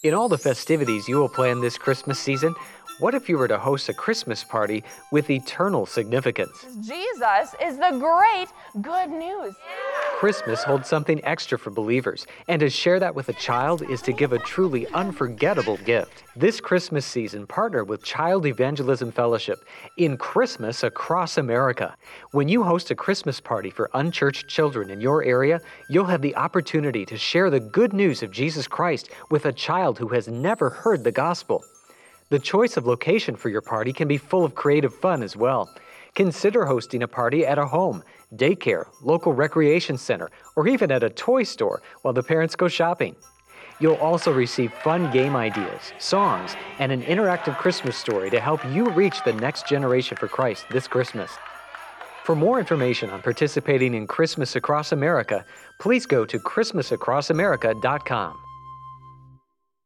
In all the festivities you will plan this Christmas season, what if you were to host a Christmas party with eternal significance? Jesus is the great good news. Christmas holds something extra for believers, and to share that with a child is to give a truly unforgettable gift. This Christmas season, partner with Child Evangelism Fellowship in Christmas Across America. When you host a Christmas party for unchurched children in your area, you'll have the opportunity to share the good news of Jesus Christ with a child who has never heard the gospel. The choice of location for your party can be full of creative fun as well. Consider hosting a party at a home, daycare, local recreation center, or even at a toy store while the parents go shopping. You'll also receive fun game ideas, songs, and an interactive Christmas story to help you reach the next generation for Christ this Christmas. For more information on participating in Christmas Across America, please go to ChristmasAcrossAmerica.com.